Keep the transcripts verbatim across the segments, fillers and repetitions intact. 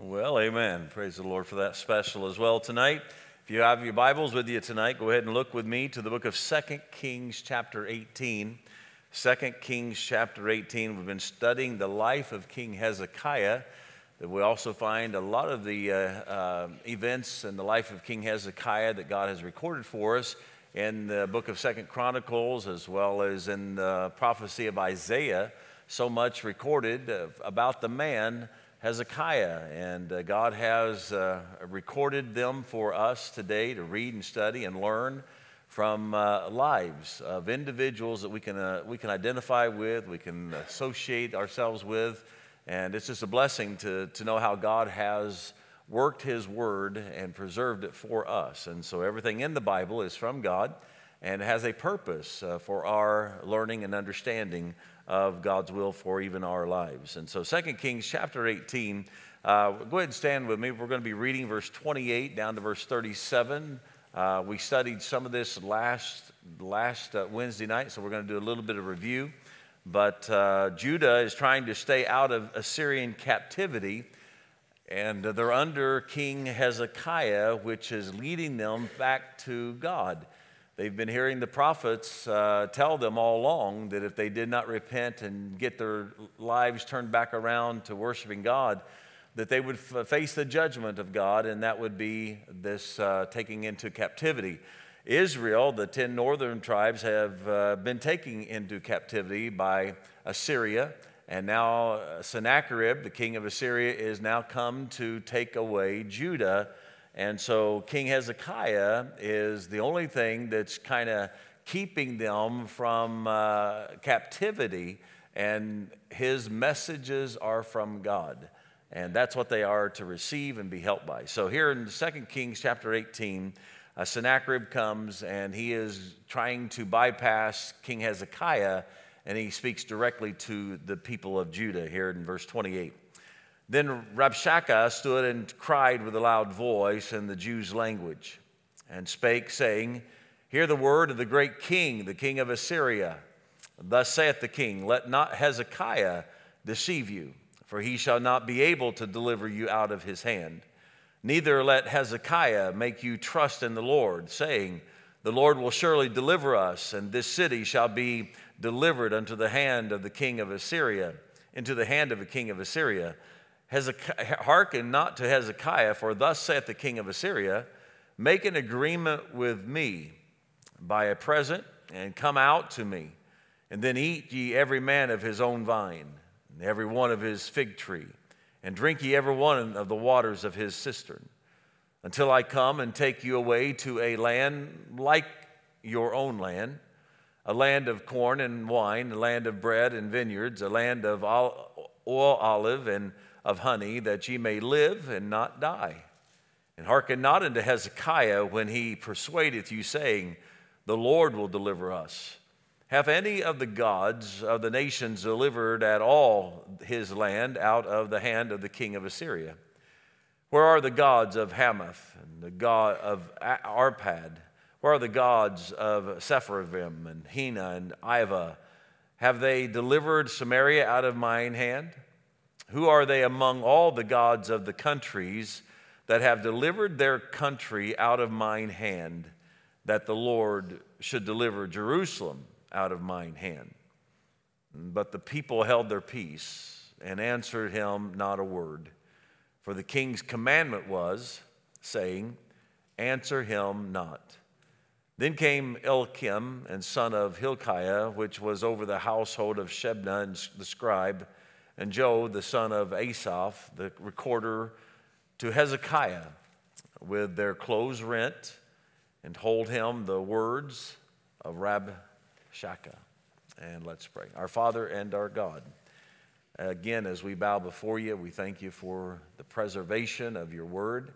Well, amen. Praise the Lord for that special as well tonight. If you have your Bibles with you tonight, go ahead and look with me to the book of Second Kings chapter eighteen. Second Kings chapter eighteen. We've been studying the life of King Hezekiah. We also find a lot of the uh, uh, events in the life of King Hezekiah that God has recorded for us in the book of Second Chronicles, as well as in the prophecy of Isaiah. So much recorded uh, about the man Hezekiah, and uh, God has uh, recorded them for us today to read and study and learn from uh, lives of individuals that we can uh, we can identify with, we can associate ourselves with, and it's just a blessing to to know how God has worked His Word and preserved it for us. And so everything in the Bible is from God and has a purpose uh, for our learning and understanding of God's will for even our lives. And so Second Kings chapter eighteen, uh, go ahead and stand with me. We're going to be reading verse twenty-eight down to verse thirty-seven. Uh, we studied some of this last, last uh, Wednesday night, so we're going to do a little bit of review. But uh, Judah is trying to stay out of Assyrian captivity, and they're under King Hezekiah, which is leading them back to God. They've been hearing the prophets uh, tell them all along that if they did not repent and get their lives turned back around to worshiping God, that they would f- face the judgment of God, and that would be this uh, taking into captivity. Israel, the ten northern tribes, have uh, been taken into captivity by Assyria, and now Sennacherib, the king of Assyria, is now come to take away Judah. And so King Hezekiah is the only thing that's kind of keeping them from uh, captivity, and his messages are from God. And that's what they are to receive and be helped by. So here in Second Kings chapter eighteen, uh, Sennacherib comes and he is trying to bypass King Hezekiah, and he speaks directly to the people of Judah here in verse twenty-eight. Then Rabshakeh stood and cried with a loud voice in the Jews' language, and spake, saying, Hear the word of the great king, the king of Assyria. Thus saith the king, Let not Hezekiah deceive you, for he shall not be able to deliver you out of his hand. Neither let Hezekiah make you trust in the Lord, saying, The Lord will surely deliver us, and this city shall be delivered unto the hand of the king of Assyria, into the hand of the king of Assyria. Hezekiah, hearken not to Hezekiah, for thus saith the king of Assyria, Make an agreement with me by a present, and come out to me, and then eat ye every man of his own vine, and every one of his fig tree, and drink ye every one of the waters of his cistern, until I come and take you away to a land like your own land, a land of corn and wine, a land of bread and vineyards, a land of oil, olive, and of honey, that ye may live and not die. And hearken not unto Hezekiah when he persuadeth you, saying, The Lord will deliver us. Hath any of the gods of the nations delivered at all his land out of the hand of the king of Assyria? Where are the gods of Hamath and the god of Arpad? Where are the gods of Sepharvaim and Hena and Ivah? Have they delivered Samaria out of mine hand? Who are they among all the gods of the countries that have delivered their country out of mine hand, that the Lord should deliver Jerusalem out of mine hand? But the people held their peace and answered him not a word. For the king's commandment was, saying, Answer him not. Then came Elkim, and son of Hilkiah, which was over the household of Shebna and the scribe, and Joe, the son of Asaph, the recorder, to Hezekiah with their clothes rent, and told him the words of Rabshakeh. And let's pray. Our Father and our God, again, as we bow before you, we thank you for the preservation of your word,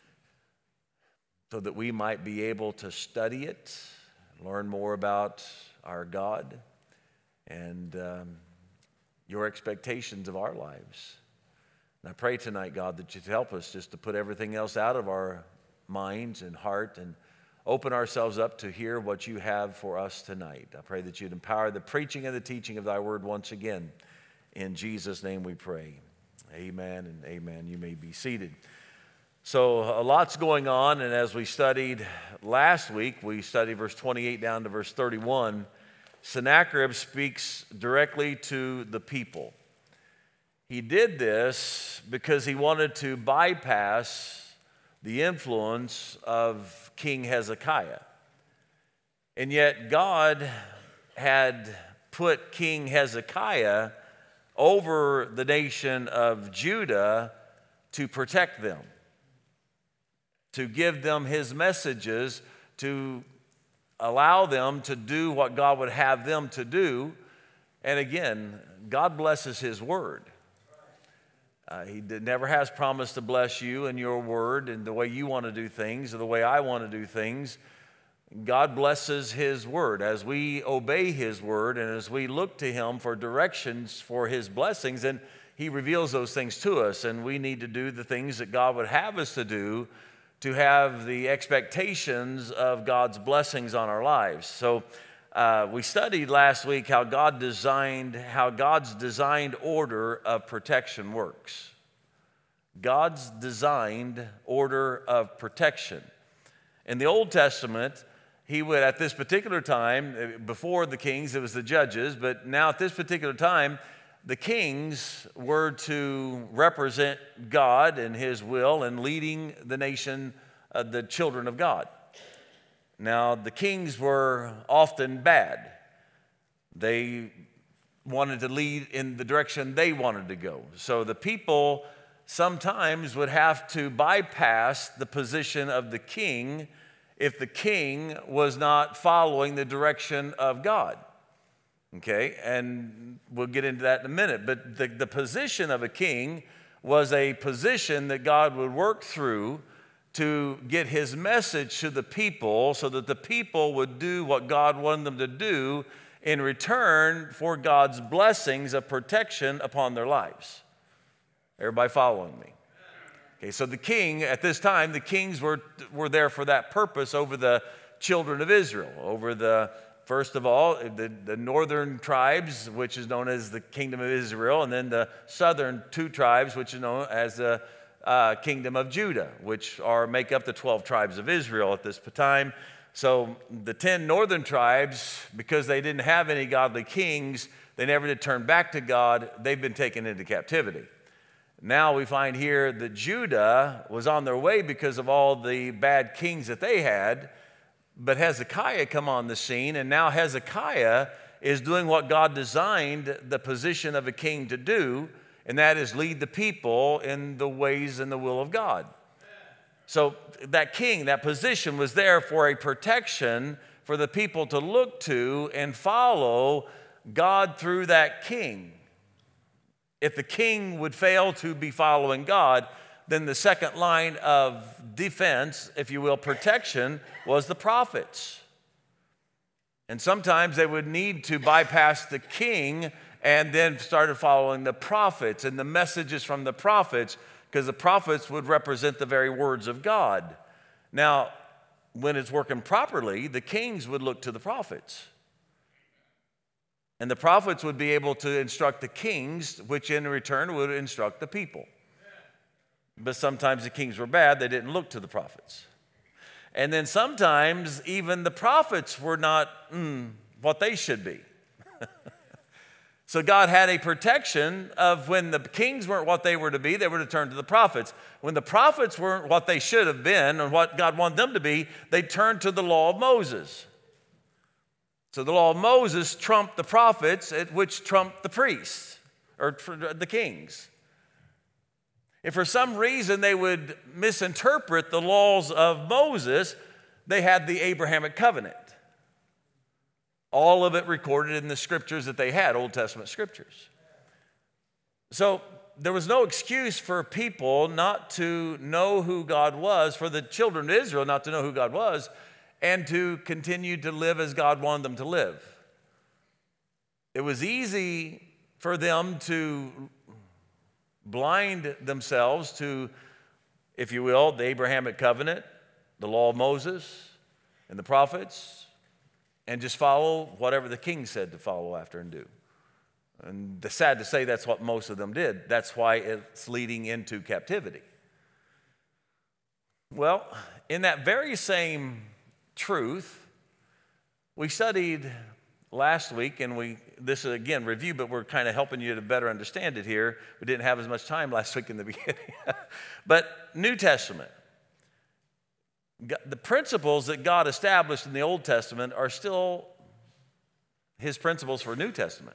so that we might be able to study it, learn more about our God, and um, your expectations of our lives. And I pray tonight, God, that you'd help us just to put everything else out of our minds and heart and open ourselves up to hear what you have for us tonight. I pray that you'd empower the preaching and the teaching of thy word once again. In Jesus' name we pray. Amen and amen. You may be seated. So a lot's going on, and as we studied last week, we studied verse twenty-eight down to verse thirty-one. Sennacherib speaks directly to the people. He did this because he wanted to bypass the influence of King Hezekiah. And yet God had put King Hezekiah over the nation of Judah to protect them, to give them his messages, to allow them to do what God would have them to do. And again, God blesses his word. Uh, he did, never has promised to bless you and your word and the way you want to do things or the way I want to do things. God blesses his word. As we obey his word and as we look to him for directions for his blessings, and he reveals those things to us, and we need to do the things that God would have us to do to have the expectations of God's blessings on our lives. So uh, we studied last week how God designed, how God's designed order of protection works. God's designed order of protection. In the Old Testament, he would, at this particular time, before the kings, it was the judges, but now at this particular time, the kings were to represent God and his will and leading the nation, uh, the children of God. Now, the kings were often bad. They wanted to lead in the direction they wanted to go. So the people sometimes would have to bypass the position of the king if the king was not following the direction of God. Okay, and we'll get into that in a minute. But the, the position of a king was a position that God would work through to get his message to the people so that the people would do what God wanted them to do in return for God's blessings of protection upon their lives. Everybody following me? Okay, so the king, at this time, the kings were, were there for that purpose over the children of Israel, over the, first of all, the, the northern tribes, which is known as the kingdom of Israel, and then the southern two tribes, which is known as the uh, kingdom of Judah, which are make up the twelve tribes of Israel at this time. So the ten northern tribes, because they didn't have any godly kings, they never did turn back to God. They've been taken into captivity. Now we find here that Judah was on their way because of all the bad kings that they had, but Hezekiah come on the scene, and now Hezekiah is doing what God designed the position of a king to do, and that is lead the people in the ways and the will of God. So that king, that position was there for a protection for the people to look to and follow God through that king. If the king would fail to be following God, then the second line of defense, if you will, protection, was the prophets. And sometimes they would need to bypass the king and then started following the prophets and the messages from the prophets, because the prophets would represent the very words of God. Now, when it's working properly, the kings would look to the prophets. And the prophets would be able to instruct the kings, which in return would instruct the people. But sometimes the kings were bad, they didn't look to the prophets. And then sometimes even the prophets were not mm, what they should be. So God had a protection of when the kings weren't what they were to be, they were to turn to the prophets. When the prophets weren't what they should have been and what God wanted them to be, they turned to the law of Moses. So the law of Moses trumped the prophets, which trumped the priests, or the kings. If for some reason they would misinterpret the laws of Moses, they had the Abrahamic covenant. All of it recorded in the scriptures that they had, Old Testament scriptures. So there was no excuse for people not to know who God was, for the children of Israel not to know who God was, and to continue to live as God wanted them to live. It was easy for them to blind themselves to, if you will, the Abrahamic covenant, the law of Moses, and the prophets, and just follow whatever the king said to follow after and do. And it's sad to say that's what most of them did. That's why it's leading into captivity. Well, in that very same truth, we studied last week, and we this is again review, but we're kind of helping you to better understand it here. We didn't have as much time last week in the beginning. But New Testament, the principles that God established in the Old Testament are still his principles for New Testament.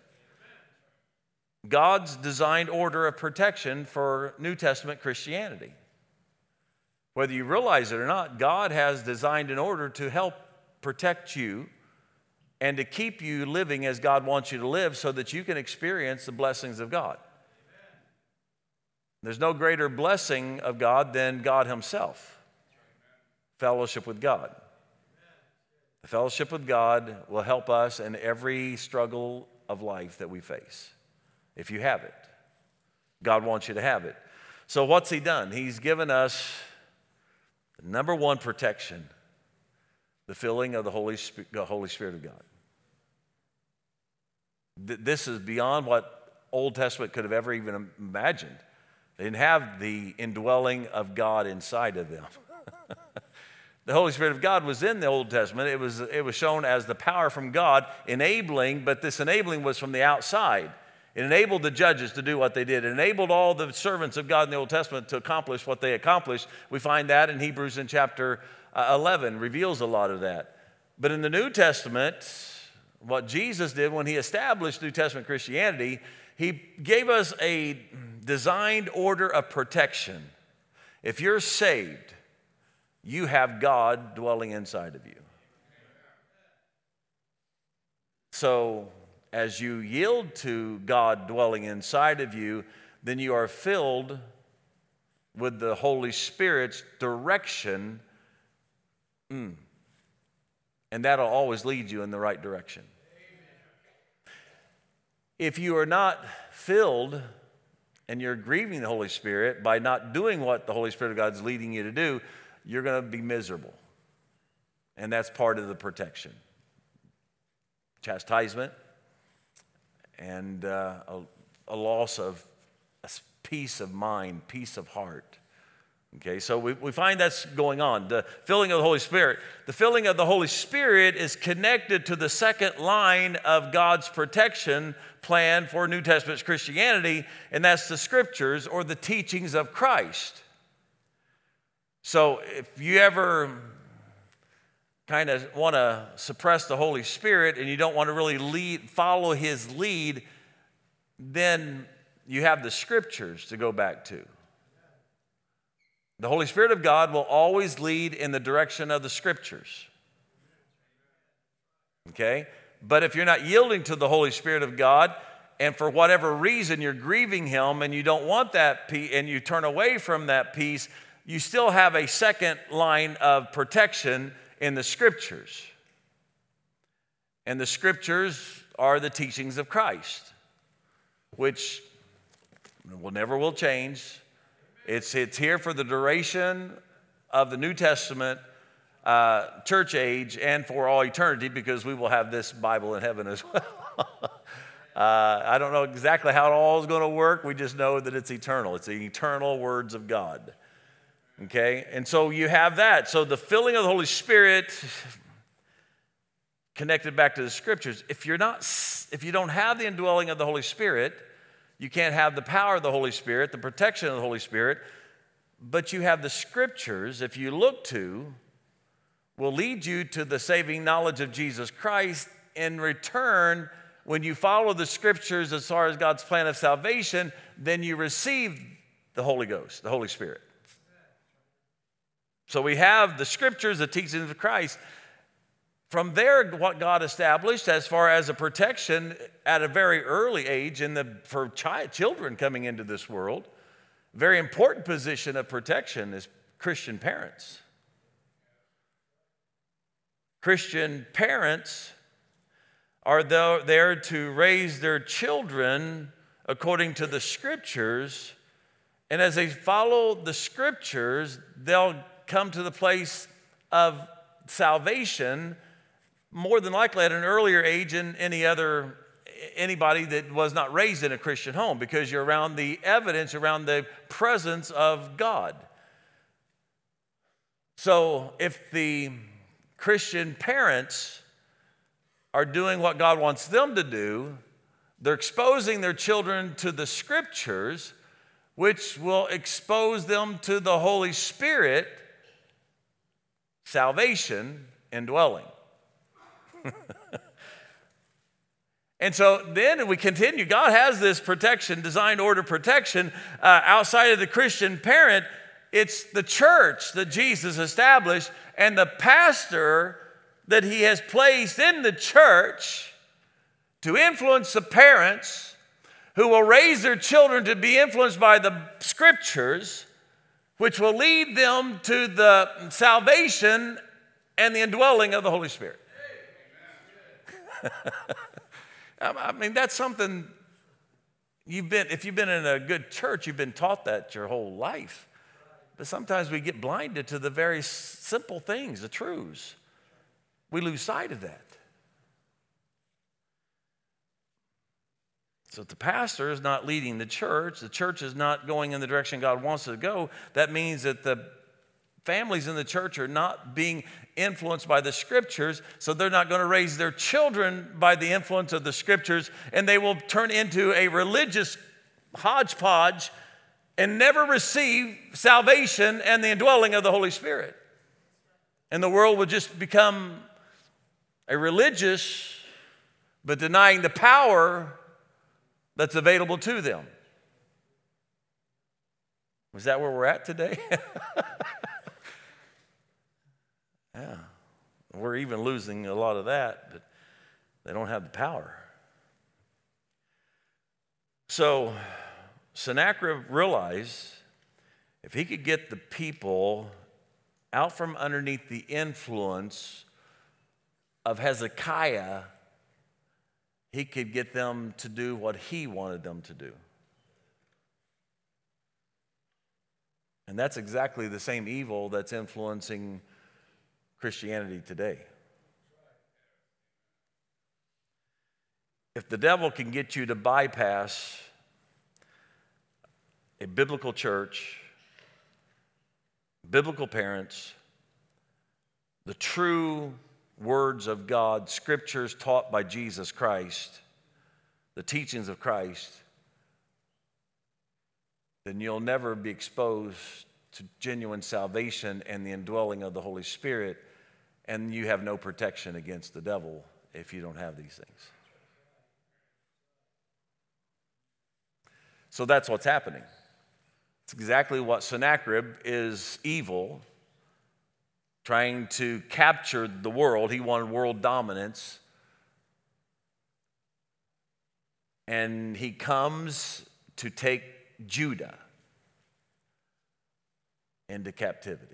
God's designed order of protection for New Testament Christianity. Whether you realize it or not, God has designed an order to help protect you and to keep you living as God wants you to live so that you can experience the blessings of God. There's no greater blessing of God than God himself. Fellowship with God. The fellowship with God will help us in every struggle of life that we face. If you have it, God wants you to have it. So what's he done? He's given us the number one protection, the filling of the Holy Spirit, the Holy Spirit of God. This is beyond what Old Testament could have ever even imagined. They didn't have the indwelling of God inside of them. The Holy Spirit of God was in the Old Testament. It was, it was shown as the power from God enabling, but this enabling was from the outside. It enabled the judges to do what they did. It enabled all the servants of God in the Old Testament to accomplish what they accomplished. We find that in Hebrews in chapter eleven, reveals a lot of that. But in the New Testament, what Jesus did when he established New Testament Christianity, he gave us a designed order of protection. If you're saved, you have God dwelling inside of you. So, as you yield to God dwelling inside of you, then you are filled with the Holy Spirit's direction, mm, and that'll always lead you in the right direction. If you are not filled and you're grieving the Holy Spirit by not doing what the Holy Spirit of God is leading you to do, you're going to be miserable. And that's part of the protection. Chastisement and uh, a, a loss of a peace of mind, peace of heart. Okay, so we, we find that's going on. The filling of the Holy Spirit. The filling of the Holy Spirit is connected to the second line of God's protection plan for New Testament Christianity, and that's the scriptures or the teachings of Christ. So if you ever kind of want to suppress the Holy Spirit and you don't want to really lead, follow his lead, then you have the scriptures to go back to. The Holy Spirit of God will always lead in the direction of the scriptures. Okay? But if you're not yielding to the Holy Spirit of God, and for whatever reason you're grieving him and you don't want that peace and you turn away from that peace, you still have a second line of protection in the scriptures. And the scriptures are the teachings of Christ, which will never will change. It's, it's here for the duration of the New Testament uh, church age and for all eternity, because we will have this Bible in heaven as well. uh, I don't know exactly how it all is going to work. We just know that it's eternal. It's the eternal words of God. Okay, and so you have that. So the filling of the Holy Spirit connected back to the scriptures. If you're not, if you don't have the indwelling of the Holy Spirit, you can't have the power of the Holy Spirit, the protection of the Holy Spirit, but you have the scriptures, if you look to, will lead you to the saving knowledge of Jesus Christ. In return, when you follow the scriptures as far as God's plan of salvation, then you receive the Holy Ghost, the Holy Spirit. So we have the scriptures, the teachings of Christ. From there, what God established as far as a protection at a very early age in the, for child, children coming into this world, very important position of protection is Christian parents. Christian parents are there to raise their children according to the scriptures, and as they follow the scriptures, they'll come to the place of salvation more than likely at an earlier age in any other anybody that was not raised in a Christian home, because you're around the evidence, around the presence of God. So if the Christian parents are doing what God wants them to do, they're exposing their children to the Scriptures, which will expose them to the Holy Spirit, salvation, indwelling. And so then we continue. God has this protection, design order protection uh, outside of the Christian parent. It's the church that Jesus established, and the pastor that he has placed in the church to influence the parents who will raise their children to be influenced by the Scriptures, which will lead them to the salvation and the indwelling of the Holy Spirit. I mean, that's something you've been, if you've been in a good church, you've been taught that your whole life. But sometimes we get blinded to the very simple things, the truths. We lose sight of that. So if the pastor is not leading the church, the church is not going in the direction God wants it to go, that means that the families in the church are not being influenced by the Scriptures, so they're not going to raise their children by the influence of the Scriptures, and they will turn into a religious hodgepodge and never receive salvation and the indwelling of the Holy Spirit. And the world will just become a religious, but denying the power that's available to them. Is that where we're at today? Yeah. We're even losing a lot of that, but they don't have the power. So Sennacherib realized if he could get the people out from underneath the influence of Hezekiah, he could get them to do what he wanted them to do. And that's exactly the same evil that's influencing Christianity today. If the devil can get you to bypass a biblical church, biblical parents, the true words of God, scriptures taught by Jesus Christ, the teachings of Christ, then you'll never be exposed to genuine salvation and the indwelling of the Holy Spirit, and you have no protection against the devil if you don't have these things. So that's what's happening. It's exactly what Sennacherib is evil, trying to capture the world. He wanted world dominance. And he comes to take Judah into captivity.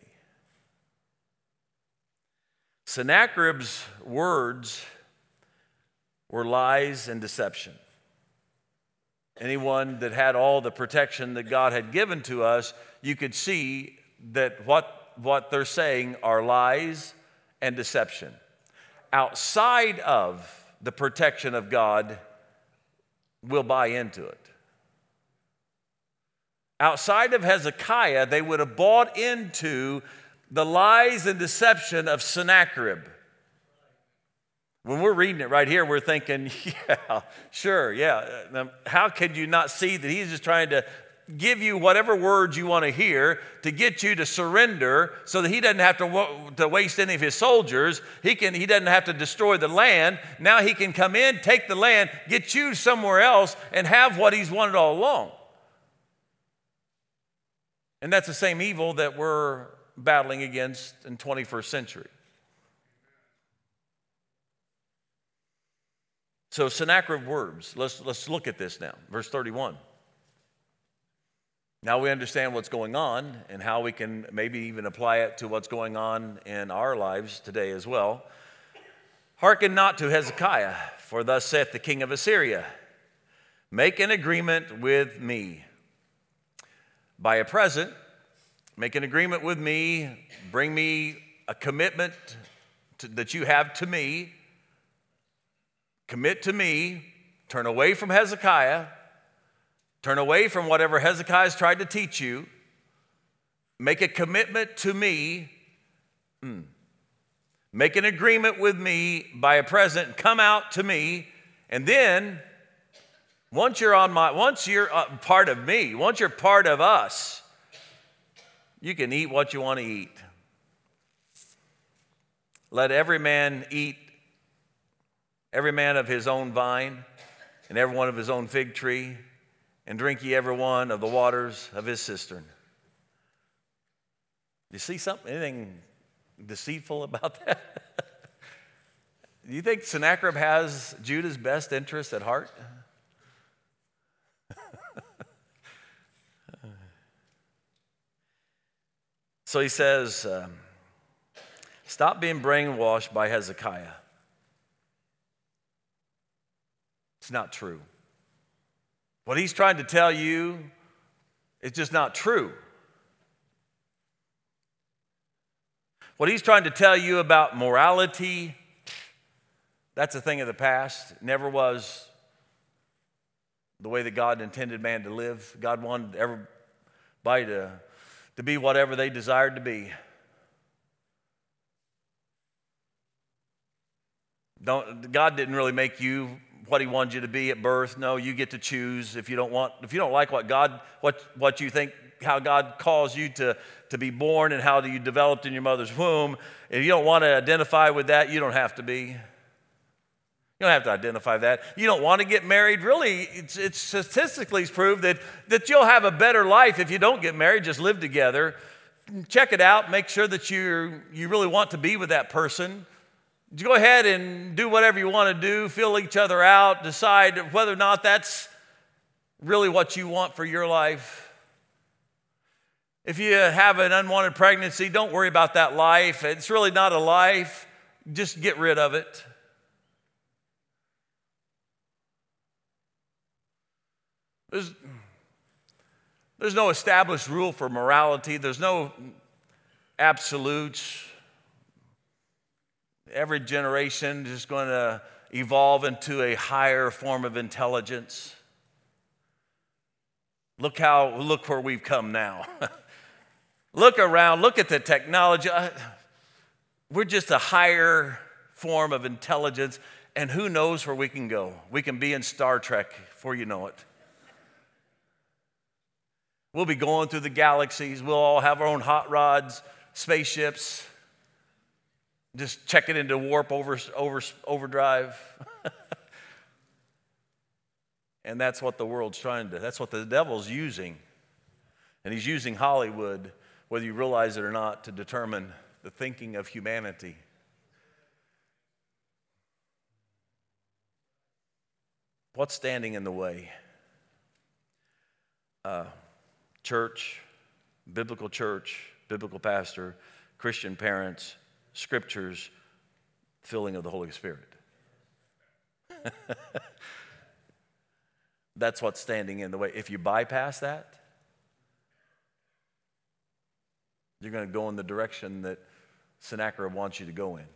Sennacherib's words were lies and deception. Anyone that had all the protection that God had given to us, you could see that what, what they're saying are lies and deception. Outside of the protection of God, we'll buy into it. Outside of Hezekiah, they would have bought into the lies and deception of Sennacherib. When we're reading it right here, we're thinking, yeah, sure, yeah. How could you not see that he's just trying to give you whatever words you want to hear to get you to surrender so that he doesn't have to, to waste any of his soldiers. He, can, he doesn't have to destroy the land. Now he can come in, take the land, get you somewhere else, and have what he's wanted all along. And that's the same evil that we're battling against in twenty-first century. So Sennacherib words, let's, let's look at this now. Verse thirty-one. Now we understand what's going on and how we can maybe even apply it to what's going on in our lives today as well. Hearken not to Hezekiah, for thus saith the king of Assyria, make an agreement with me. Buy a present, make an agreement with me, bring me a commitment to, that you have to me, commit to me Turn away from Hezekiah. Turn away from whatever Hezekiah's tried to teach you. Make a commitment to me. Mm. Make an agreement with me by a present. Come out to me. And then, once you're on my, once you're part of me, once you're part of us, you can eat what you want to eat. Let every man eat, every man of his own vine, and every one of his own fig tree, and drink ye every one of the waters of his cistern. You see something, anything deceitful about that? Do you think Sennacherib has Judah's best interest at heart? So he says, um, stop being brainwashed by Hezekiah. It's not true. What he's trying to tell you is just not true. What he's trying to tell you about morality, that's a thing of the past. It never was the way that God intended man to live. God wanted everybody to, to be whatever they desired to be. Don't, God didn't really make you what he wanted you to be at birth. No, you get to choose. If you don't want, if you don't like what God, what, what you think, how God calls you to, to be born and how you developed in your mother's womb, if you don't want to identify with that, you don't have to be. You don't have to identify that. You don't want to get married. Really, it's, it's statistically proved that, that you'll have a better life if you don't get married, just live together. Check it out. Make sure that you you really want to be with that person. Go ahead and do whatever you want to do, fill each other out, decide whether or not that's really what you want for your life. If you have an unwanted pregnancy, don't worry about that life. It's really not a life. Just get rid of it. There's, there's no established rule for morality. There's no absolutes. Every generation is going to evolve into a higher form of intelligence. Look how, look where we've come now. Look around, look at the technology. We're just a higher form of intelligence, and who knows where we can go. We can be in Star Trek before you know it. We'll be going through the galaxies. We'll all have our own hot rods, spaceships. Just check it into warp over, over, overdrive. And that's what the world's trying to, that's what the devil's using. And he's using Hollywood, whether you realize it or not, to determine the thinking of humanity. What's standing in the way? Uh, church, biblical church, biblical pastor, Christian parents, Scriptures, filling of the Holy Spirit. That's what's standing in the way. If you bypass that, you're going to go in the direction that Sennacherib wants you to go in.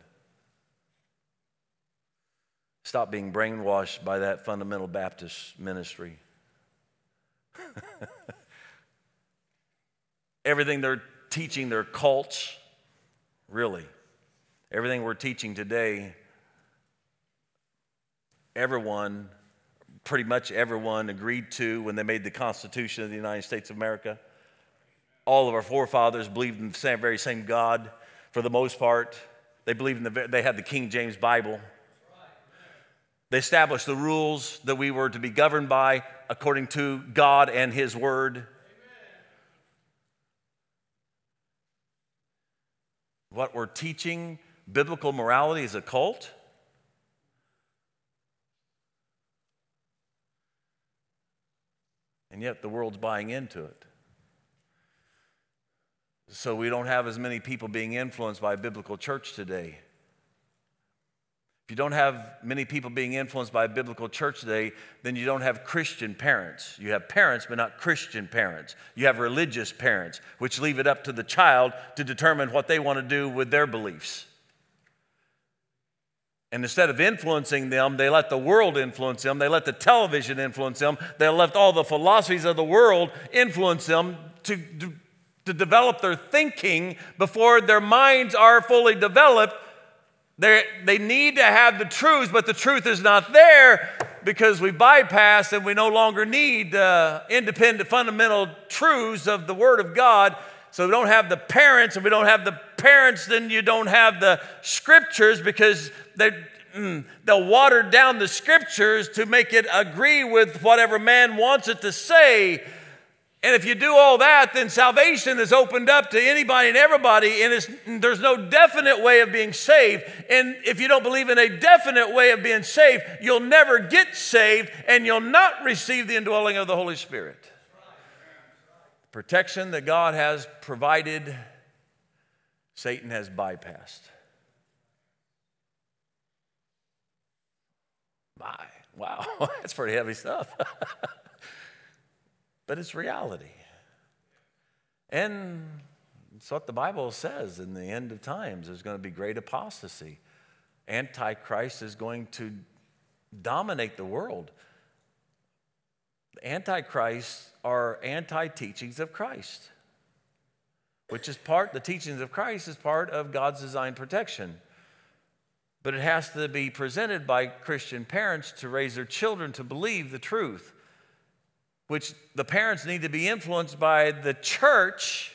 Stop being brainwashed by that fundamental Baptist ministry. Everything they're teaching, their cults, really. Everything we're teaching today, everyone, pretty much everyone agreed to when they made the Constitution of the United States of America. All of our forefathers believed in the same, very same God for the most part. They believed in the, they had the King James Bible. They established the rules that we were to be governed by according to God and His Word. What we're teaching, biblical morality, is a cult? And yet the world's buying into it. So we don't have as many people being influenced by a biblical church today. If you don't have many people being influenced by a biblical church today, then you don't have Christian parents. You have parents, but not Christian parents. You have religious parents, which leave it up to the child to determine what they want to do with their beliefs. And instead of influencing them, they let the world influence them. They let the television influence them. They let all the philosophies of the world influence them to, to, to develop their thinking before their minds are fully developed. They're, they need to have the truth, but the truth is not there because we bypass and we no longer need uh, independent fundamental truths of the Word of God. So we don't have the parents, and we don't have the parents, then you don't have the scriptures because they, mm, they'll water down the scriptures to make it agree with whatever man wants it to say. And if you do all that, then salvation is opened up to anybody and everybody, and it's, there's no definite way of being saved. And if you don't believe in a definite way of being saved, you'll never get saved, and you'll not receive the indwelling of the Holy Spirit. Protection that God has provided, Satan has bypassed. My, wow, that's pretty heavy stuff. But it's reality. And it's what the Bible says in the end of times. There's going to be great apostasy. Antichrist is going to dominate the world. Antichrists are anti-teachings of Christ, which is part, the teachings of Christ is part of God's designed protection. But it has to be presented by Christian parents to raise their children to believe the truth, which the parents need to be influenced by the church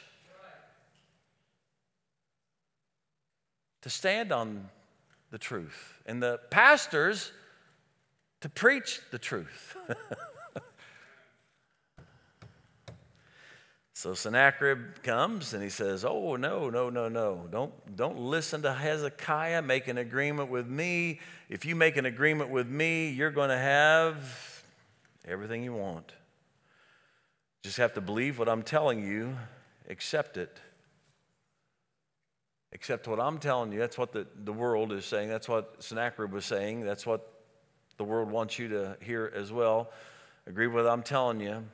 to stand on the truth, and the pastors to preach the truth. So Sennacherib comes and he says, oh, no, no, no, no. Don't, don't listen to Hezekiah. Make an agreement with me. If you make an agreement with me, you're going to have everything you want. Just have to believe what I'm telling you. Accept it. Accept what I'm telling you. That's what the, the world is saying. That's what Sennacherib was saying. That's what the world wants you to hear as well. Agree with what I'm telling you.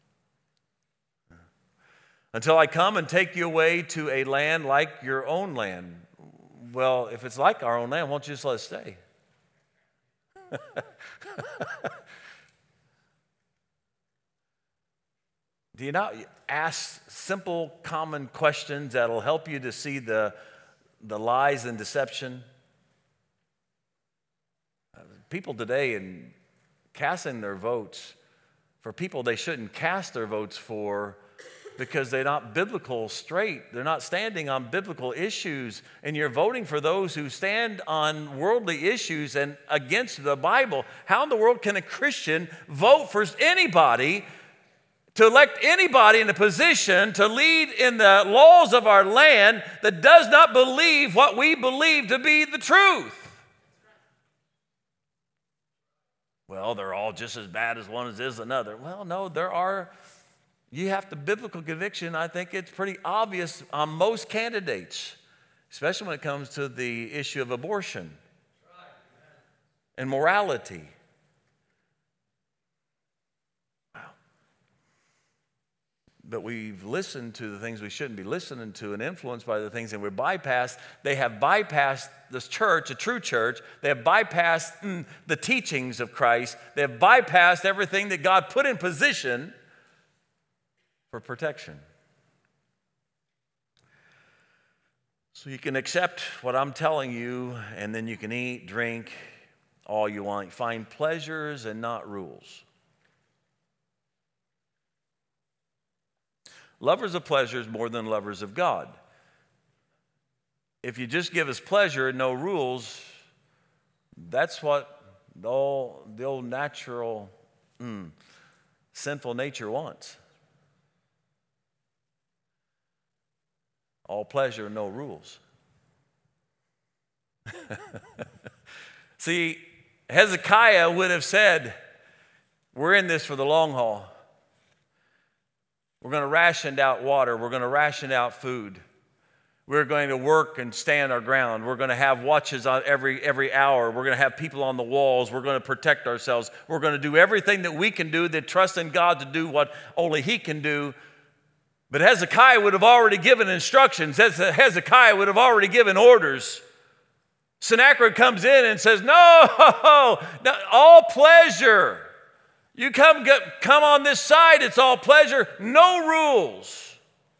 Until I come and take you away to a land like your own land. Well, if it's like our own land, why don't you just let us stay? Do you not ask simple, common questions that'll help you to see the, the lies and deception? People today, in casting their votes for people they shouldn't cast their votes for, because they're not biblical straight. They're not standing on biblical issues. And you're voting for those who stand on worldly issues and against the Bible. How in the world can a Christian vote for anybody, to elect anybody in a position to lead in the laws of our land that does not believe what we believe to be the truth? Well, they're all just as bad as one as is another. Well, no, there are... You have the biblical conviction. I think it's pretty obvious on most candidates, especially when it comes to the issue of abortion and morality. Wow. But we've listened to the things we shouldn't be listening to and influenced by the things that we're bypassed. They have bypassed this church, a true church. They have bypassed mm, the teachings of Christ. They have bypassed everything that God put in position for protection. So you can accept what I'm telling you, and then you can eat, drink, all you want. Find pleasures and not rules. Lovers of pleasures more than lovers of God. If you just give us pleasure and no rules, that's what the old, the old natural mm, sinful nature wants. All pleasure, no rules. See, Hezekiah would have said, we're in this for the long haul. We're going to ration out water. We're going to ration out food. We're going to work and stand our ground. We're going to have watches on every, every hour. We're going to have people on the walls. We're going to protect ourselves. We're going to do everything that we can do, that trust in God to do what only He can do. But Hezekiah would have already given instructions. Hezekiah would have already given orders. Sennacherib comes in and says, no, no all pleasure. You come, come on this side, it's all pleasure, no rules.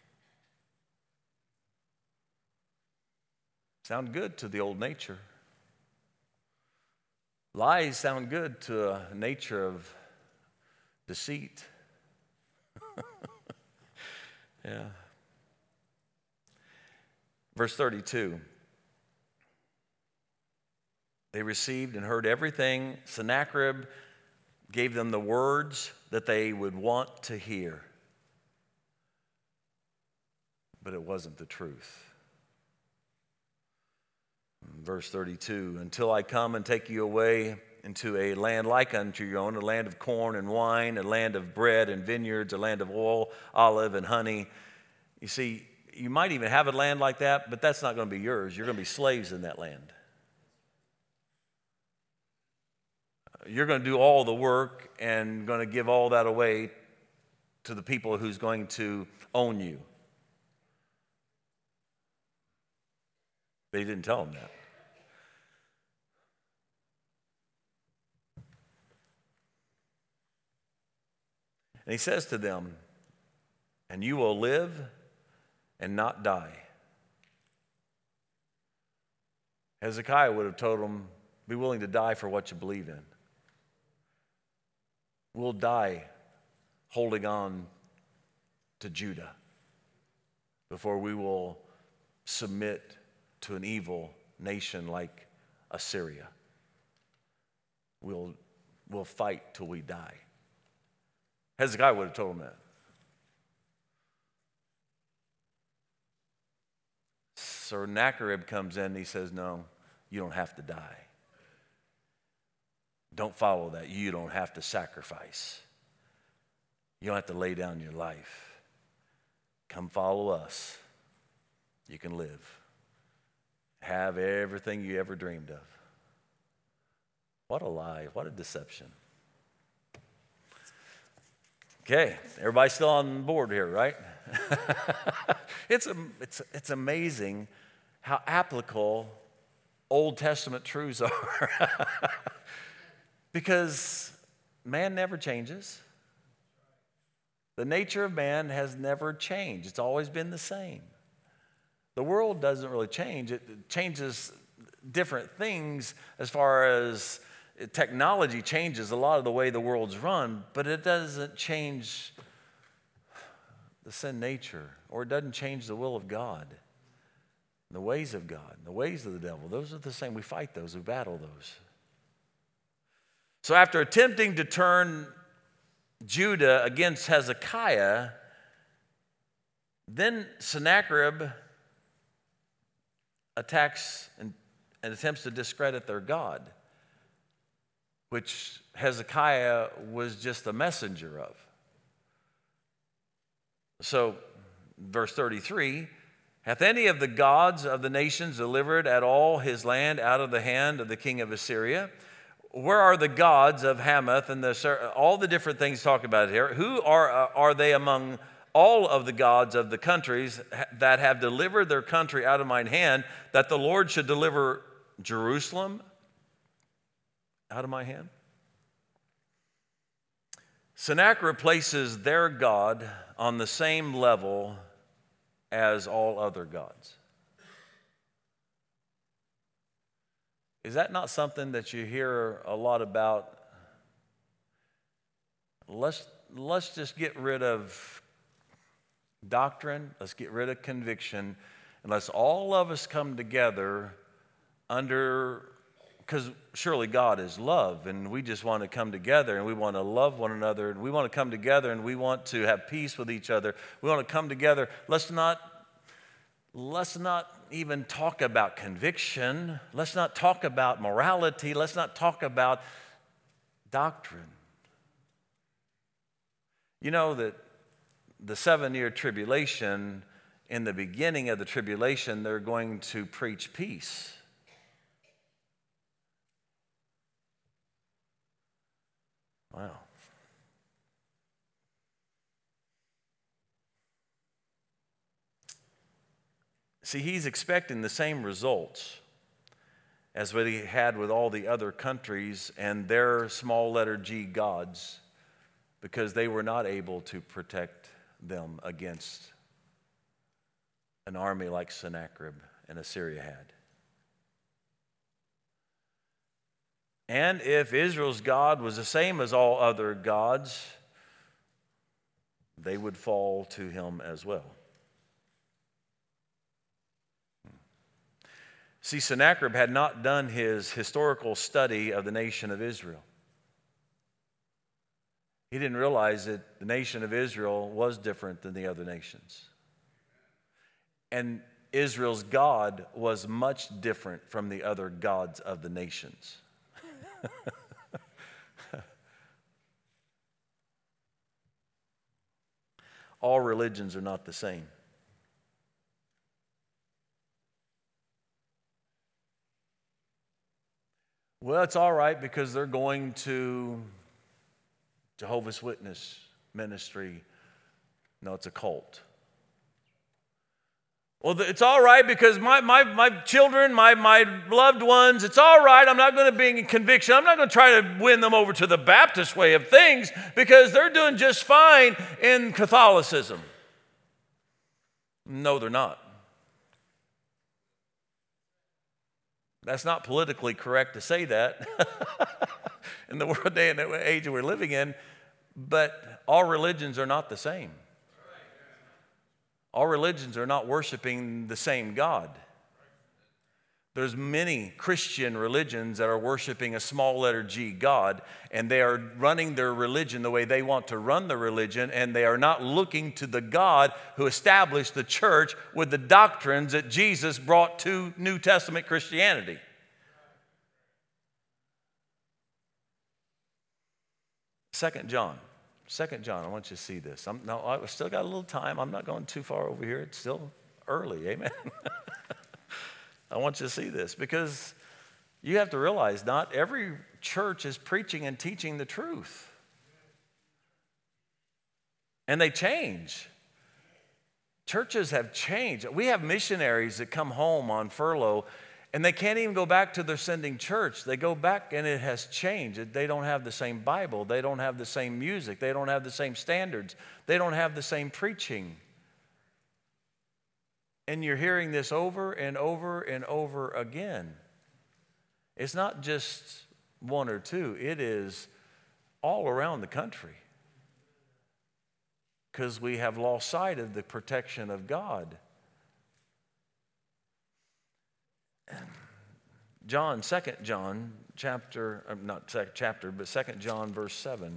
Sound good to the old nature. Lies sound good to a nature of deceit. Yeah. Verse thirty-two. They received and heard everything. Sennacherib gave them the words that they would want to hear. But it wasn't the truth. Verse thirty-two, until I come and take you away into a land like unto your own, a land of corn and wine, a land of bread and vineyards, a land of oil, olive, and honey. You see, you might even have a land like that, but that's not going to be yours. You're going to be slaves in that land. You're going to do all the work and going to give all that away to the people who's going to own you. They didn't tell them that. And he says to them, and you will live and not die. Hezekiah would have told them, be willing to die for what you believe in. We'll die holding on to Judah before we will submit to an evil nation like Assyria. We'll, we'll fight till we die. Hezekiah would have told him that. Sennacherib comes in and he says, no, you don't have to die. Don't follow that. You don't have to sacrifice. You don't have to lay down your life. Come follow us. You can live. Have everything you ever dreamed of. What a lie. What a deception. Okay, everybody still on board here, right? it's, it's, it's amazing how applicable Old Testament truths are. Because man never changes. The nature of man has never changed. It's always been the same. The world doesn't really change. It changes different things as far as technology changes a lot of the way the world's run, but it doesn't change the sin nature, or it doesn't change the will of God, the ways of God, the ways of the devil. Those are the same. We fight those. We battle those. So after attempting to turn Judah against Hezekiah, then Sennacherib attacks and, and attempts to discredit their God, which Hezekiah was just a messenger of. So, verse thirty-three, hath any of the gods of the nations delivered at all his land out of the hand of the king of Assyria? Where are the gods of Hamath and the, all the different things talked about here? Who are, uh, are they among all of the gods of the countries that have delivered their country out of mine hand, that the Lord should deliver Jerusalem out of my hand? Sennacherib places their God on the same level as all other gods. Is that not something that you hear a lot about? Let's, let's just get rid of doctrine. Let's get rid of conviction. And let's all of us come together under, because surely God is love, and we just want to come together and we want to love one another, and we want to come together and we want to have peace with each other. We want to come together. Let's not, let's not even talk about conviction. Let's not talk about morality. Let's not talk about doctrine. You know that the seven-year tribulation, in the beginning of the tribulation, they're going to preach peace. Wow. See, he's expecting the same results as what he had with all the other countries and their small letter G gods, because they were not able to protect them against an army like Sennacherib and Assyria had. And if Israel's God was the same as all other gods, they would fall to him as well. See, Sennacherib had not done his historical study of the nation of Israel. He didn't realize that the nation of Israel was different than the other nations. And Israel's God was much different from the other gods of the nations. All religions are not the same. Well, it's all right because they're going to Jehovah's Witness ministry. No, it's a cult. Well, it's all right because my, my, my children, my, my loved ones, it's all right. I'm not going to be in conviction. I'm not going to try to win them over to the Baptist way of things because they're doing just fine in Catholicism. No, they're not. That's not politically correct to say that in the world day and the age we're living in, but all religions are not the same. All religions are not worshiping the same God. There's many Christian religions that are worshiping a small letter G God, and they are running their religion the way they want to run the religion, and they are not looking to the God who established the church with the doctrines that Jesus brought to New Testament Christianity. Second John. Second John, I want you to see this. I'm, no, I've still got a little time. I'm not going too far over here. It's still early, amen? I want you to see this because you have to realize not every church is preaching and teaching the truth. And they change. Churches have changed. We have missionaries that come home on furlough and they can't even go back to their sending church. They go back and it has changed. They don't have the same Bible. They don't have the same music. They don't have the same standards. They don't have the same preaching. And you're hearing this over and over and over again. It's not just one or two. It is all around the country. Because we have lost sight of the protection of God. John, Second John, chapter, not second chapter, but Second John, verse seven.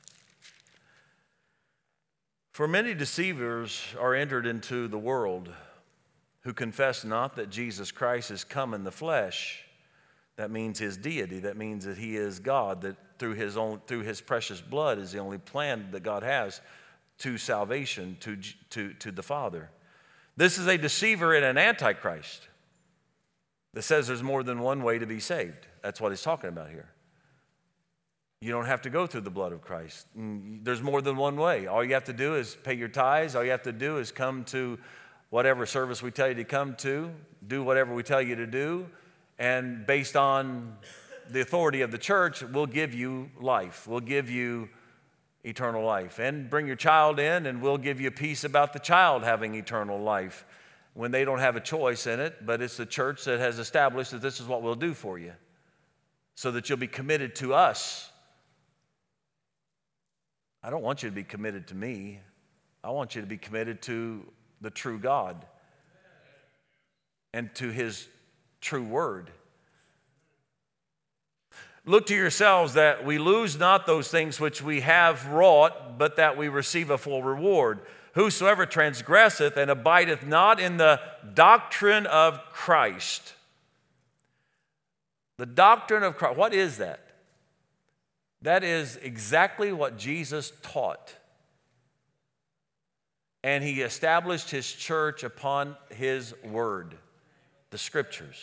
For many deceivers are entered into the world, who confess not that Jesus Christ is come in the flesh. That means his deity. That means that he is God, that through his own, through his precious blood is the only plan that God has to salvation, to, to, to the Father. This is a deceiver and an antichrist that says there's more than one way to be saved. That's what he's talking about here. You don't have to go through the blood of Christ. There's more than one way. All you have to do is pay your tithes. All you have to do is come to whatever service we tell you to come to, do whatever we tell you to do, and based on the authority of the church, we'll give you life. We'll give you eternal life. And bring your child in, and we'll give you peace about the child having eternal life when they don't have a choice in it, but it's the church that has established that this is what we'll do for you so that you'll be committed to us. I don't want you to be committed to me. I want you to be committed to the true God and to his true word. Look to yourselves that we lose not those things which we have wrought, but that we receive a full reward. Whosoever transgresseth and abideth not in the doctrine of Christ. The doctrine of Christ, what is that? That is exactly what Jesus taught. And he established his church upon his word, the scriptures.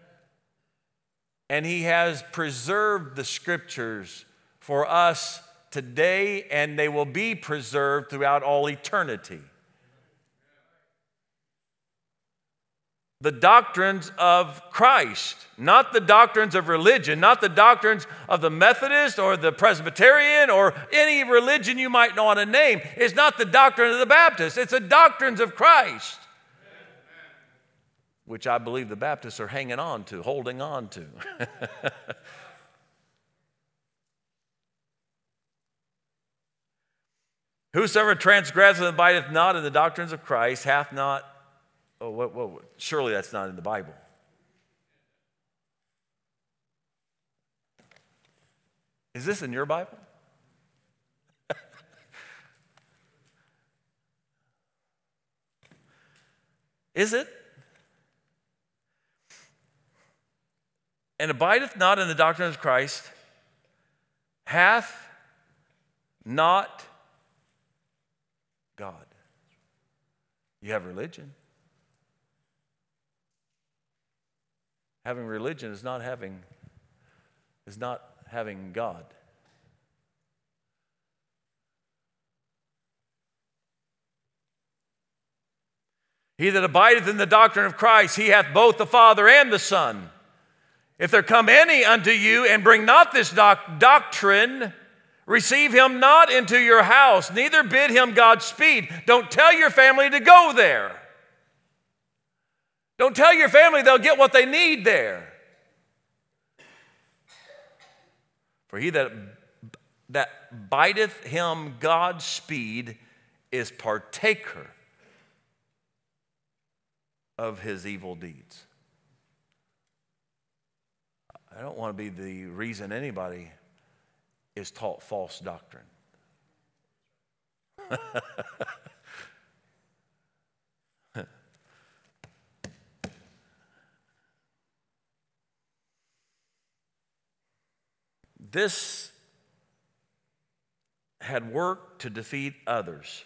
And he has preserved the scriptures for us today, and they will be preserved throughout all eternity. the doctrines of Christ, not the doctrines of religion, not the doctrines of the Methodist or the Presbyterian or any religion you might want to name. It's not the doctrine of the Baptist. It's the doctrines of Christ, which I believe the Baptists are hanging on to, holding on to. Whosoever transgresseth and abideth not in the doctrines of Christ hath not, oh, what, what, what, surely that's not in the Bible. Is this in your Bible? Is it? And abideth not in the doctrine of Christ hath not God. You have religion. Having religion is not having is not having God. He that abideth in the doctrine of Christ, he hath both the Father and the Son. If there come any unto you and bring not this doc- doctrine, receive him not into your house, neither bid him Godspeed. Don't tell your family to go there. Don't tell your family they'll get what they need there. For he that, that bideth him Godspeed is partaker of his evil deeds. I don't want to be the reason anybody is taught false doctrine. This had worked to defeat others.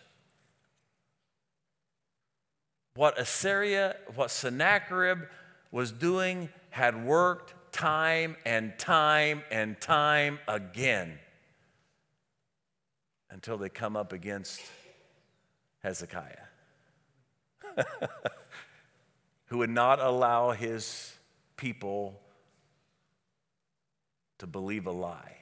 What Assyria, what Sennacherib was doing had worked time and time and time again until they come up against Hezekiah, who would not allow his people to believe a lie.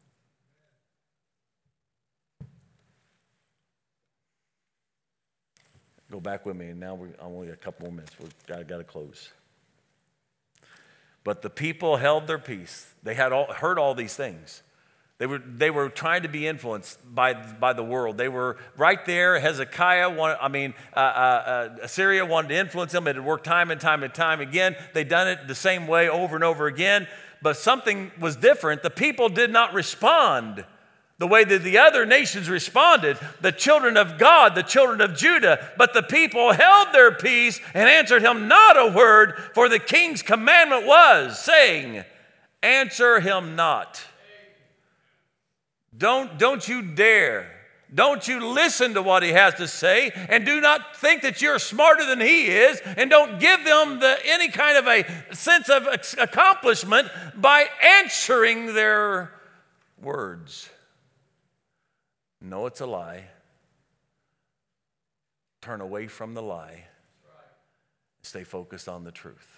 Go back with me, and now we're only a couple more minutes. We've got, got to close. But the people held their peace. They had all, heard all these things. They were, they were trying to be influenced by, by the world. They were right there. Hezekiah, wanted, I mean, uh, uh, Assyria wanted to influence them. It had worked time and time and time again. They'd done it the same way over and over again. But something was different. The people did not respond the way that the other nations responded, the children of God, the children of Judah. But the people held their peace and answered him not a word, for the king's commandment was, saying, answer him not. Don't, don't you dare. Don't you listen to what he has to say, and do not think that you're smarter than he is, and don't give them the, any kind of a sense of accomplishment by answering their words. No, it's a lie. Turn away from the lie. Stay focused on the truth.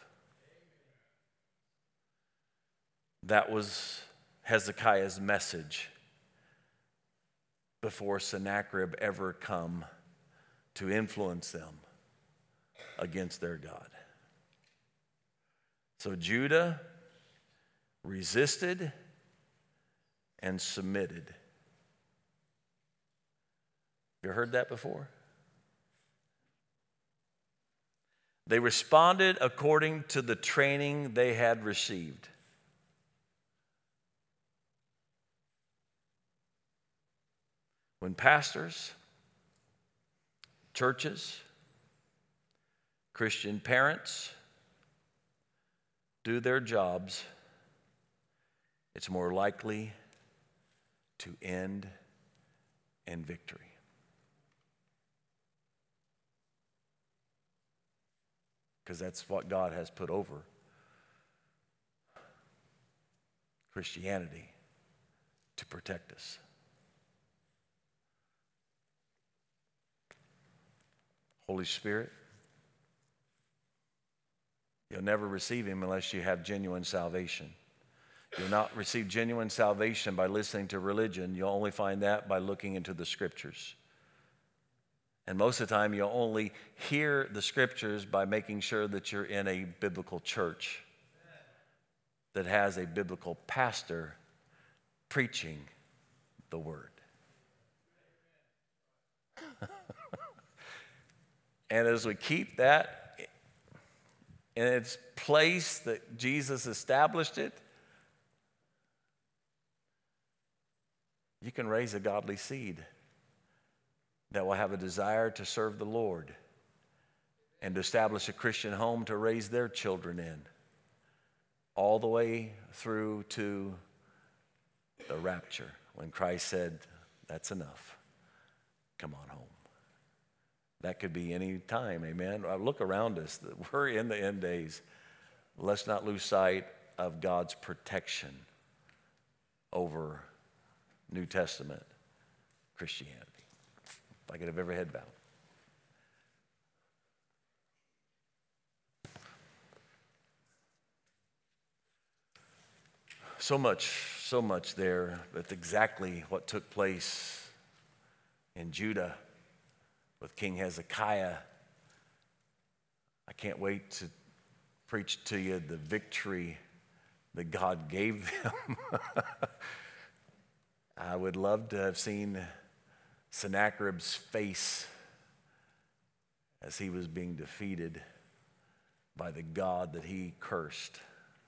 That was Hezekiah's message before Sennacherib ever come to influence them against their God. So Judah resisted and submitted. You heard that before? They responded according to the training they had received. When pastors, churches, Christian parents do their jobs, it's more likely to end in victory. Because that's what God has put over Christianity, to protect us. Holy Spirit, You'll never receive him unless you have genuine salvation. You'll not receive genuine salvation by listening to religion. You'll only find that by looking into the scriptures. And most of the time, you'll only hear the scriptures by making sure that you're in a biblical church that has a biblical pastor preaching the word. And as we keep that in its place that Jesus established it, you can raise a godly seed that will have a desire to serve the Lord and to establish a Christian home to raise their children in, all the way through to the rapture, when Christ said, that's enough. Come on home. That could be any time, amen. Look around us. We're in the end days. Let's not lose sight of God's protection over New Testament Christianity. If I could have every head bowed. So much, so much there. That's exactly what took place in Judah with King Hezekiah. I can't wait to preach to you the victory that God gave them. I would love to have seen Sennacherib's face as he was being defeated by the God that he cursed.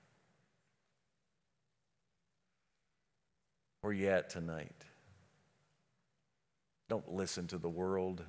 Where you at tonight? Don't listen to the world.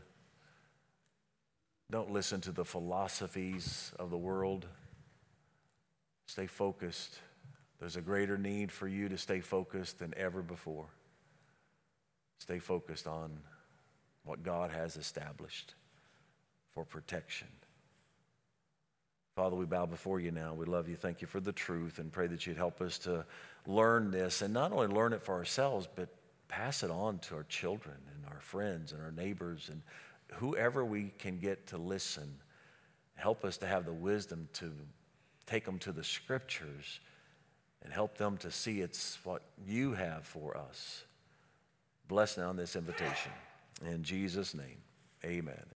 Don't listen to the philosophies of the world. Stay focused. There's a greater need for you to stay focused than ever before. Stay focused on what God has established for protection. Father, we bow before you now. We love you. Thank you for the truth and pray that you'd help us to learn this and not only learn it for ourselves, but pass it on to our children and our friends and our neighbors and whoever we can get to listen. Help us to have the wisdom to take them to the scriptures and help them to see it's what you have for us. Bless now this invitation. In Jesus' name, amen.